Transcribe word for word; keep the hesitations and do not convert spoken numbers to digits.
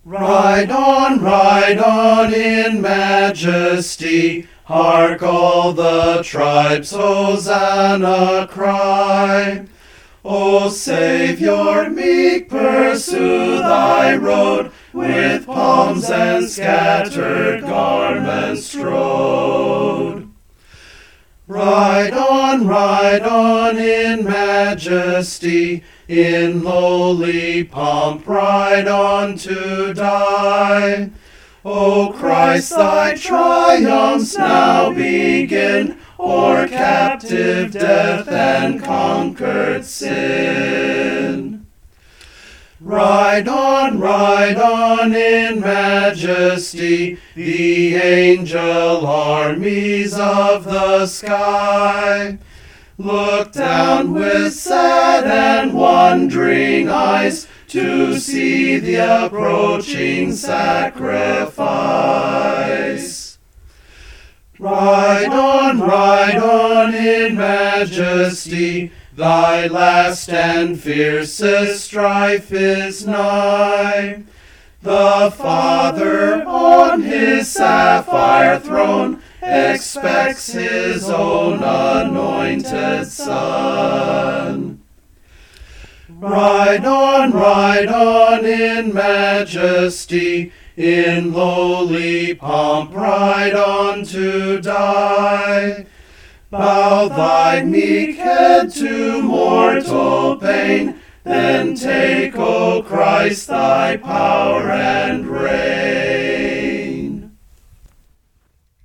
Ride on, ride on in majesty, hark all the tribes Hosanna cry. O Saviour meek, pursue thy road, with palms and scattered garments strowed. Ride on, ride on in majesty, in lowly pomp ride on to die. O Christ, thy triumphs now begin, o'er captive death and conquered sin. Ride on, ride on in majesty, the angel armies of the sky. Look down with sad and wondering eyes to see the approaching sacrifice. Ride on, ride on in majesty, thy last and fiercest strife is nigh. The Father on his sapphire throne expects his own anointed Son. Ride on, ride on in majesty, in lowly pomp ride on to die. Bow thy meek head to mortal pain, then take, O Christ, thy power and reign.